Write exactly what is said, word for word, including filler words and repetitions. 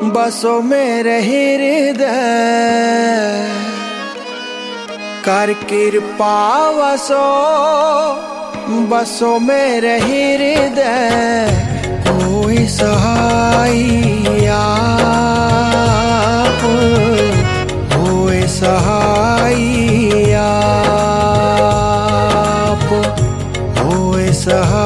बसो मेरे हृदय कर कृपा वसो, बसो मेरे हृदय कोई सहाय आप, होए सहाय आप, होए सहाय।